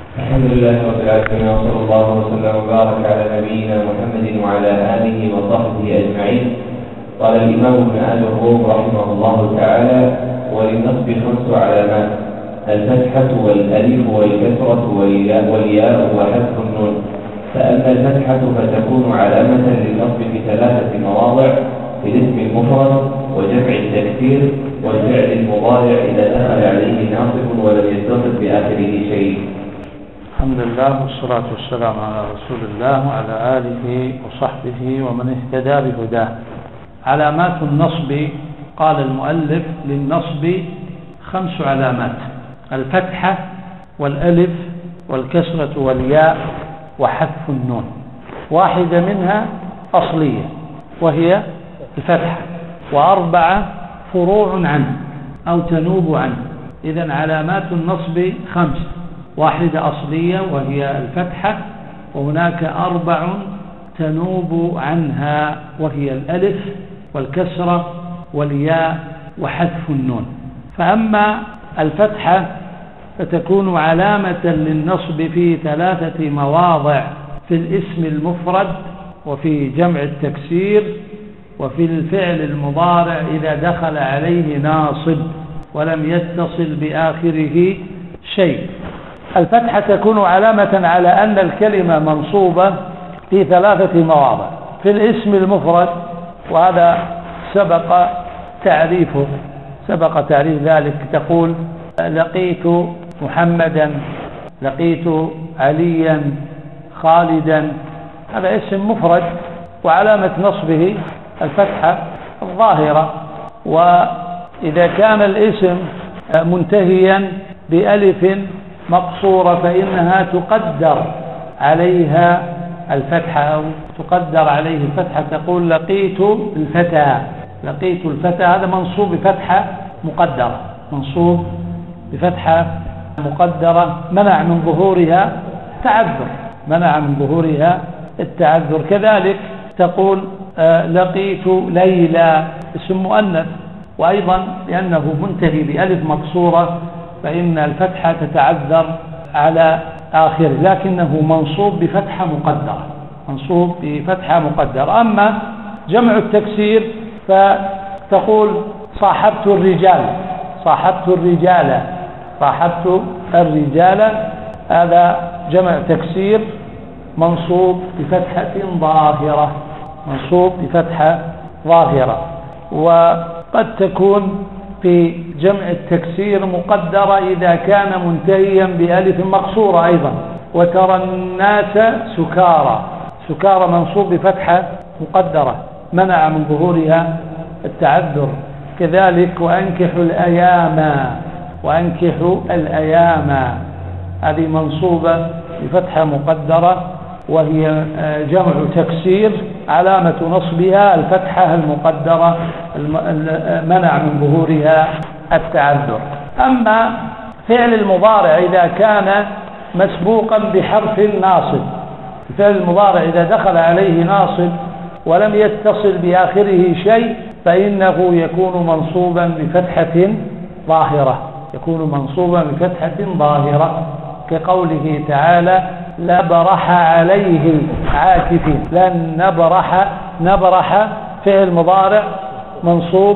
الحمد لله رب العالمين، وصلى الله وسلم وبارك على نبينا محمد وعلى آله وصحبه أجمعين. قال الإمام ابن آل الروم رحمه الله تعالى: وللنصب 5 علامات: الفتحة والألف والكسرة والياء وحذف النون. فأما الفتحة فتكون علامة للنصب في 3 مواضع: في الاسم المفرد وجمع التكسير والفعل المضارع إذا دخل عليه ناصب ولم يتصل بآخره شيء. الحمد لله والصلاة والسلام على رسول الله وعلى آله وصحبه ومن اهتدى بهداه. علامات النصب، قال المؤلف: للنصب 5 علامات: الفتحة والألف والكسرة والياء وحذف النون. واحدة منها أصلية وهي الفتحة، و4 فروع عنه أو تنوب عنه. إذن علامات النصب 5: واحدة أصلية وهي الفتحة، وهناك 4 تنوب عنها وهي الألف والكسرة والياء وحذف النون. فأما الفتحة فتكون علامة للنصب في 3 مواضع: في الاسم المفرد وفي جمع التكسير وفي الفعل المضارع إذا دخل عليه ناصب ولم يتصل بآخره شيء. الفتحة تكون علامة على أن الكلمة منصوبة في 3 مواضع: في الاسم المفرد، وهذا سبق تعريف ذلك، تقول: لقيت محمدا، لقيت عليا، خالدا. هذا اسم مفرد وعلامة نصبه الفتحة الظاهرة. وإذا كان الاسم منتهيا بألف مقصورة فإنها تقدر عليها الفتحة أو تقدر عليه الفتحة، تقول: لقيت الفتى، لقيت الفتى. هذا منصوب بفتحة مقدرة، منصوب بفتحة مقدرة، منع من ظهورها التعذر، منع من ظهورها التعذر. كذلك تقول: لقيت ليلى، اسم مؤنث، وأيضا لأنه منتهي بألف مقصورة فإن الفتحة تتعذر على آخره، لكنه منصوب بفتحة مقدرة، منصوب بفتحة مقدرة. أما جمع التكسير فتقول: صاحبت الرجال، صاحبت الرجال، صاحبت الرجال. هذا جمع تكسير منصوب بفتحة ظاهرة، منصوب بفتحة ظاهرة. وقد تكون في جمع التكسير مقدرة إذا كان منتهيا بألف مقصورة أيضا. وترى الناس سكارى، سكارى منصوب بفتحة مقدرة، منع من ظهورها التعذر. كذلك: وأنكحوا الأيام، وأنكحوا الأيام، هذه منصوبة بفتحة مقدرة وهي جمع تكسير، علامة نصبها الفتحة المقدرة، منع من ظهورها التعذر. أما فعل المضارع إذا كان مسبوقا بحرف ناصب، فعل المضارع إذا دخل عليه ناصب ولم يتصل بآخره شيء فإنه يكون منصوبا بفتحة ظاهرة، يكون منصوبا بفتحة ظاهرة، كقوله تعالى: لبرح عليه عاكفين. لن نبرح، نبرح فعل مضارع منصوب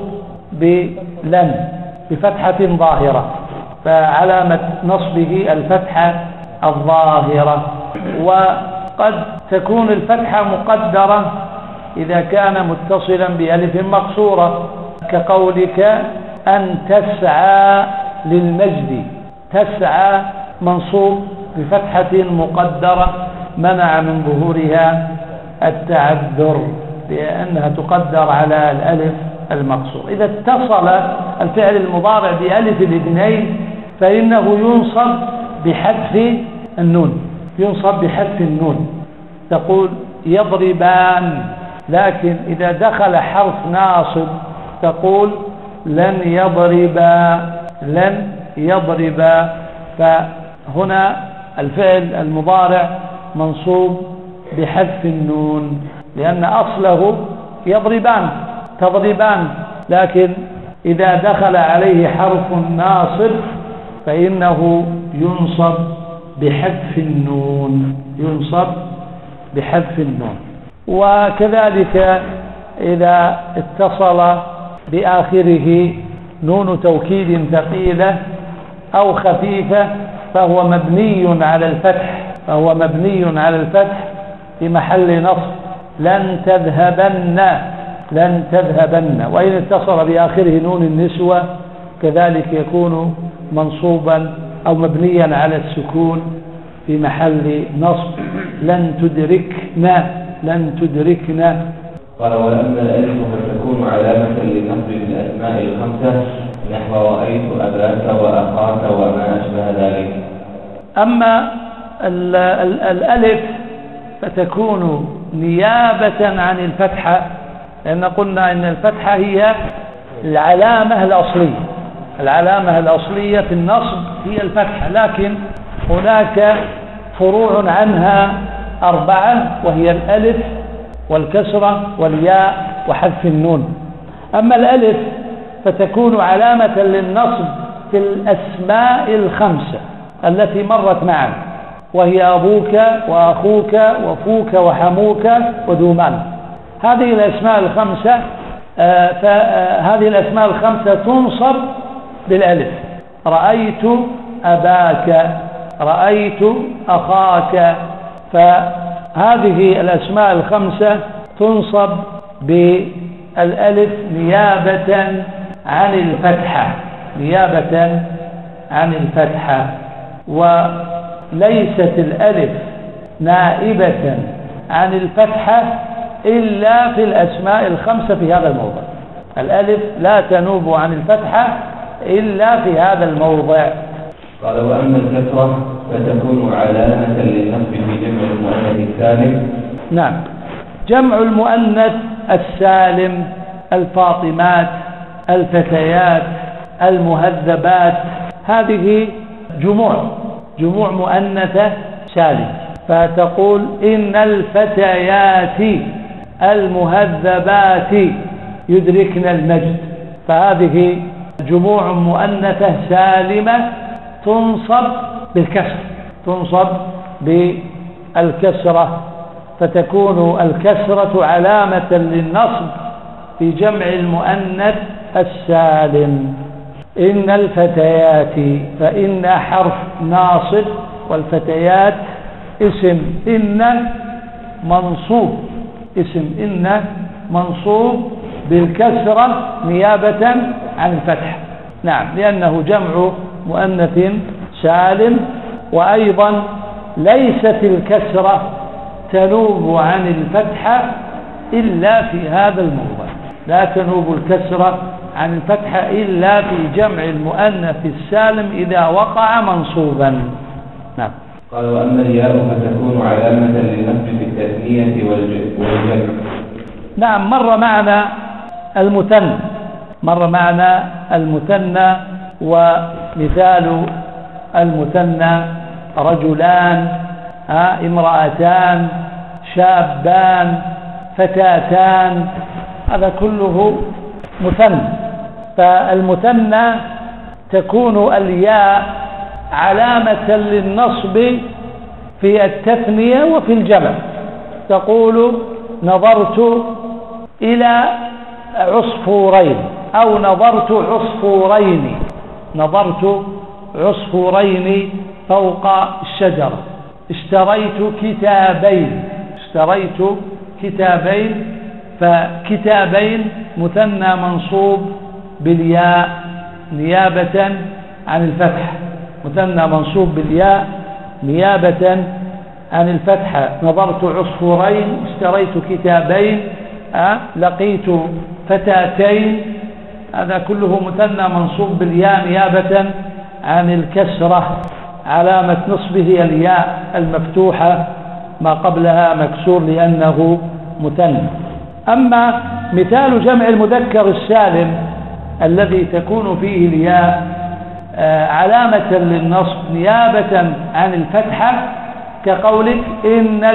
بلن بفتحة ظاهرة، فعلامة نصبه الفتحة الظاهرة. وقد تكون الفتحة مقدرة إذا كان متصلا بألف مقصورة، كقولك: أن تسعى للمجد. تسعى منصوب بفتحة مقدرة، منع من ظهورها التعذر لأنها تقدر على الألف المقصور. إذا اتصل الفعل المضارع بألف الاثنين فإنه ينصب بحذف النون، ينصب بحذف النون. تقول: يضربان. لكن إذا دخل حرف ناصب تقول: لن يضربا، لن يضربا. فهنا الفعل المضارع منصوب بحذف النون لأن أصله يضربان، تضربان، لكن إذا دخل عليه حرف ناصب فإنه ينصب بحذف النون، ينصب بحذف النون. وكذلك إذا اتصل بآخره نون توكيد ثقيلة أو خفيفة فهو مبني على الفتح، في محل نصب لن تذهبن. وإن اتصل بآخره نون النسوة كذلك يكون منصوبا أو مبنيا على السكون في محل نصب لن تدركنا. قال ولأن الألف فتكون علامة للنصب بالأسماء الخمسة نحو رأيت أباك وأخاك وما أشبه ذلك. أما الألف فتكون نيابة عن الفتحة، لأن قلنا إن الفتحة هي العلامة الأصلية في النصب هي الفتحة، لكن هناك فروع عنها 4 وهي الألف والكسرة والياء وحذف النون. أما الألف فتكون علامة للنصب في الأسماء الخمسة التي مرت معا، وهي أبوك وأخوك وفوك وحموك وذومان. هذه الأسماء الخمسة تنصب بالألف. رأيت أباك، رأيت أخاك. فهذه الأسماء الخمسة تنصب بالألف نيابة عن الفتحة، وليست الألف نائبة عن الفتحة إلا في الأسماء الخمسة في هذا الموضع. الألف لا تنوب عن الفتحة إلا في هذا الموضع. قال وأما الكسرة فتكون علامة للنصب في جمع المؤنث السالم. نعم، جمع المؤنث السالم الفاطمات، الفتيات، المهذبات، هذه جموع مؤنثة سالم، فتقول إن الفتيات المهذبات يدركن المجد. فهذه جموع مؤنثة سالمة تنصب بالكسرة، فتكون الكسرة علامة للنصب في جمع المؤنث السالم. إن الفتيات، فإن حرف ناصب، والفتيات اسم إن منصوب بالكسرة نيابة عن الفتح. نعم، لأنه جمع مؤنث سالم. وأيضا ليست الكسرة تنوب عن الفتحة إلا في هذا الموضع، لا تنوب الكسرة عن الفتحة إلا في جمع المؤنث السالم إذا وقع منصوبا. نعم. قال وأما الياء فتكون علامة للنصب في التثنية والجمع. نعم، مر معنا المثنى، ومثال المثنى رجلان، امرأتان، شابان، فتاتان، هذا كله مثنى. فالمثنى تكون الياء علامة للنصب في التثنية وفي الجمع. تقول نظرت إلى عصفورين، أو نظرت عصفورين فوق الشجرة. اشتريت كتابين. فكتابين مثنى منصوب بالياء نيابة عن الفتح، نظرت عصفورين، اشتريت كتابين، لقيت فتاتين، هذا كله مثنى منصوب بالياء نيابة عن الكسرة، علامة نصبه الياء المفتوحة، ما قبلها مكسور لأنه مثنى. أما مثال جمع المذكر السالم الذي تكون فيه الياء علامة للنصب نيابة عن الفتحة، كقولك إن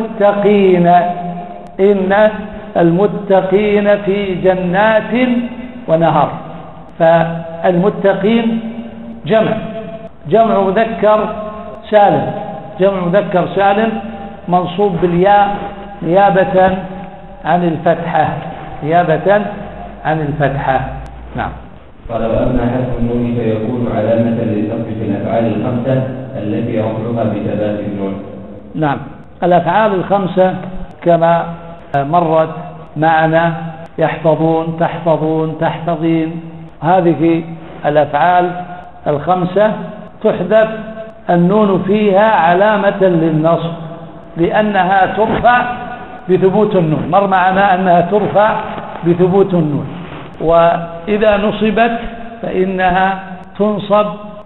المتقين في جنات ونهر. فالمتقين جمع مذكر سالم، جمع مذكر سالم منصوب بالياء نيابة عن الفتحة، نيابة عن الفتحة. نعم. قال وأما حذف النون فيكون علامة للرفع في الأفعال الخمسة التي رفعها بثبات النون. نعم، الأفعال الخمسة كما مرت معنا، يحفظون، تحفظون، تحفظين، هذه الأفعال الخمسة تحذف النون فيها علامة للنصب لأنها ترفع بثبوت النون، مر معنا أنها ترفع بثبوت النون، وإذا نصبت فإنها تنصب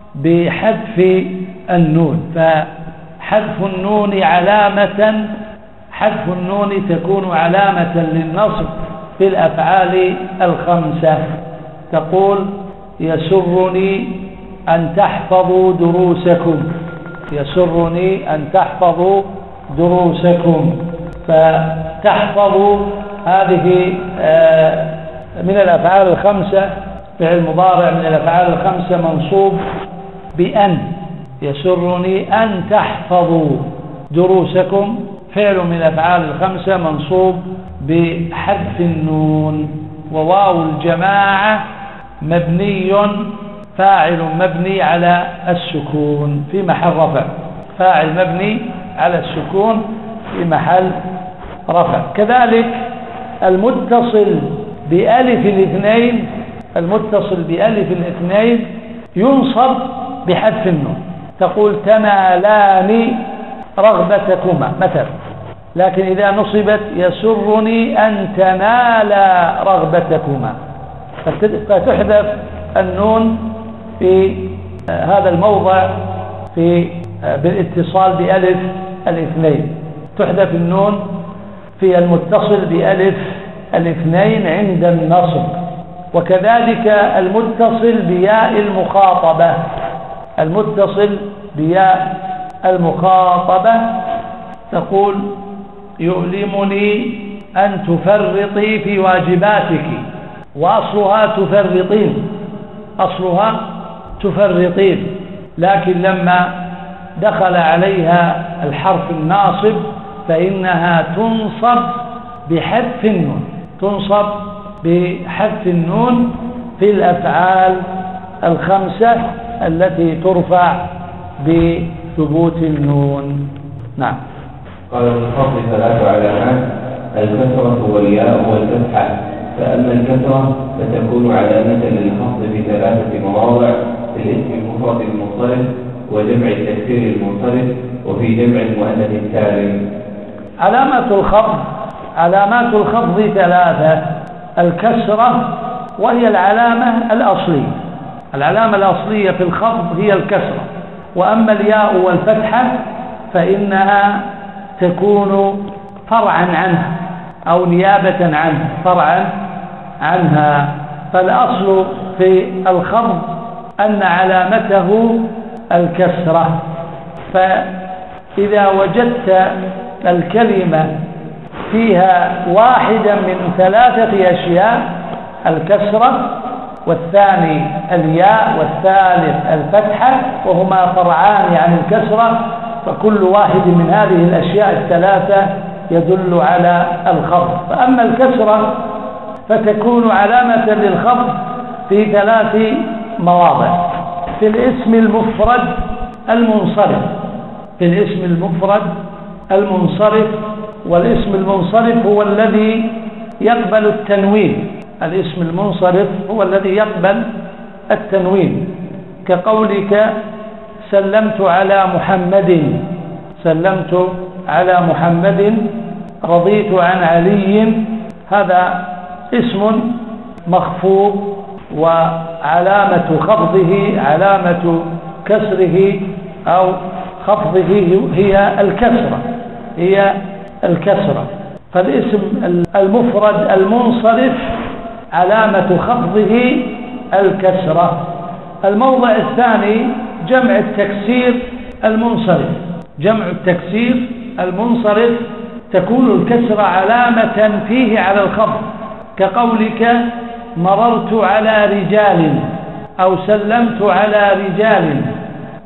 بحذف النون، فحذف النون علامة، حذف النون تكون علامة للنصب في الأفعال الخمسة. تقول يسرني أن تحفظوا دروسكم، يسرني أن تحفظوا دروسكم، فتحفظوا هذه من الأفعال الخمسة، فعل مضارع من الأفعال الخمسة منصوب بأن، يسرني أن تحفظوا دروسكم فعل من الأفعال الخمسة منصوب بحذف النون، وواو الجماعة مبني، فاعل مبني على السكون في محل رفع، فاعل مبني على السكون في محل رفع. كذلك المتصل بألف الاثنين، المتصل بألف الاثنين ينصب بحذف النون، تقول تنالان رغبتكما مثلا، لكن إذا نصبت يسرني أن تنالا رغبتكما، فتحذف النون في هذا الموضع في بالاتصال بألف الاثنين، تحذف النون في المتصل بألف الاثنين عند النصب. وكذلك المتصل بياء المخاطبة، المتصل بياء المخاطبة تقول يؤلمني أن تفرطي في واجباتك، وأصلها تفرطين، أصلها تفرطين، لكن لما دخل عليها الحرف الناصب فإنها تنصب بحذف النون، تنصب بحذف النون في الأفعال الخمسة التي ترفع بثبوت النون. نعم. قال الخفض ثلاث علامات: الكسرة والياء والفتحة. فأما الكسرة فتكون علامة للخفض في ثلاثة مواضع: في الاسم المفرد المنصرف، وجمع التكسير المنصرف، وفي جمع المؤنث السالم. علامات الخفض ثلاثة: الكسرة وهي العلامة الأصلية، العلامة الأصلية في الخفض هي الكسرة، وأما الياء والفتحة فإنها تكون فرعا عنها أو نيابة عنها، فرعا عنها. فالأصل في الخفض أن علامته الكسرة، فإذا وجدت الكلمة فيها واحدا من ثلاثة أشياء: الكسرة، والثاني الياء، والثالث الفتحة، وهما فرعان عن الكسرة، فكل واحد من هذه الأشياء الثلاثة يدل على الخفض. فأما الكسرة فتكون علامة للخفض في ثلاث مواضع: في الاسم المفرد المنصرف، في الاسم المفرد المنصرف، والاسم المنصرف هو الذي يقبل التنوين، الاسم المنصرف هو الذي يقبل التنوين، كقولك سلمت على محمد، سلمت على محمد، رضيت عن علي، هذا اسم مخفوض، وعلامة خفضه، علامة كسره أو خفضه هي الكسرة، هي الكسرة. فالاسم المفرد المنصرف علامة خفضه الكسرة. الموضع الثاني جمع التكسير المنصرف، جمع التكسير المنصرف تكون الكسرة علامة فيه على الخفض، كقولك مررت على رجال، أو سلمت على رجال،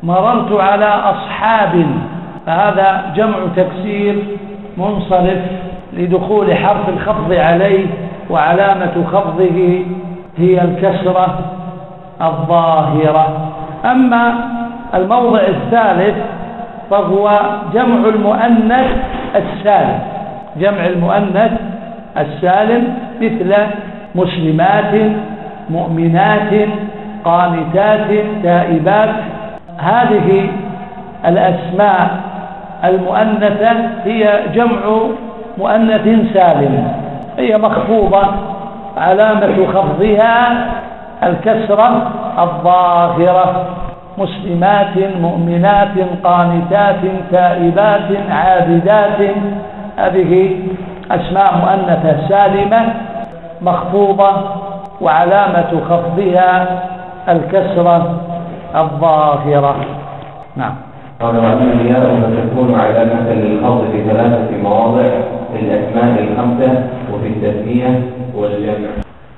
مررت على أصحاب، فهذا جمع تكسير منصرف لدخول حرف الخفض عليه، وعلامة خفضه هي الكسرة الظاهرة. أما الموضع الثالث فهو جمع المؤنث السالم، جمع المؤنث السالم مثل مسلمات، مؤمنات، قانتات، تائبات. هذه الأسماء المؤنثة هي جمع مؤنث سالم، هي مخفوضة، علامة خفضها الكسرة الظاهرة. مسلمات، مؤمنات، قانتات، تائبات، عابدات، هذه أسماء مؤنثة سالمة مخفوضة، وعلامة خفضها الكسرة الظاهرة. نعم. قال وأما الياء فتكون علامة للخفض في 3 مواضع: في الأسماء الخمسة، وفي التثنية والجمع.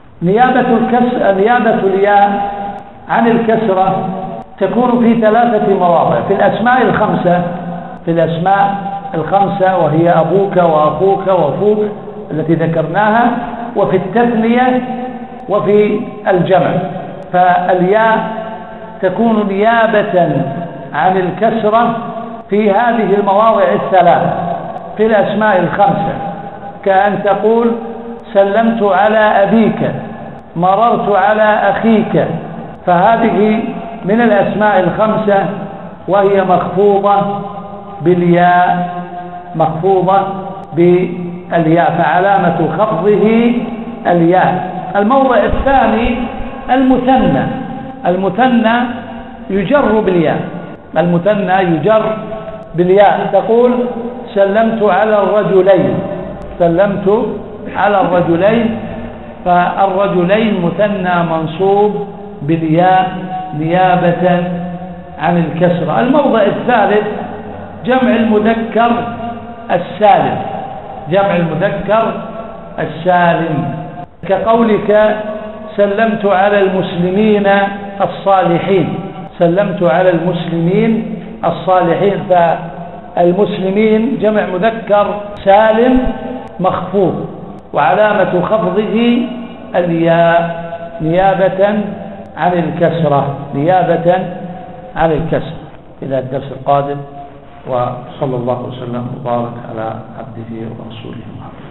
نيابة الياء عن الكسرة تكون في 3 مواضع: في الأسماء الخمسة، في الأسماء الخمسة وهي أبوك وأخوك وأخوك التي ذكرناها، وفي التثنية، وفي الجمع. فالياء تكون نيابة عن الكسرة في هذه المواضع ال3: في الأسماء الخمسة كأن تقول سلمت على أبيك، مررت على أخيك، فهذه من الأسماء الخمسة وهي مخفوضة بالياء، مخفوضة بالياء، فعلامة خفضه الياء. الموضع الثاني المثنى، المثنى يجر بالياء، المثنى يجر بالياء، تقول سلمت على الرجلين، سلمت على الرجلين، فالرجلين مثنى منصوب بالياء نيابة عن الكسرة. الموضع الثالث جمع المذكر السالم، جمع المذكر السالم، كقولك سلمت على المسلمين الصالحين، سلمت على المسلمين الصالحين، فالمسلمين جمع مذكر سالم مخفوض، وعلامة خفضه الياء نيابة عن الكسرة، نيابة عن الكسرة. إلى الدرس القادم، وصلى الله وسلم وبارك على عبده ورسوله محمد.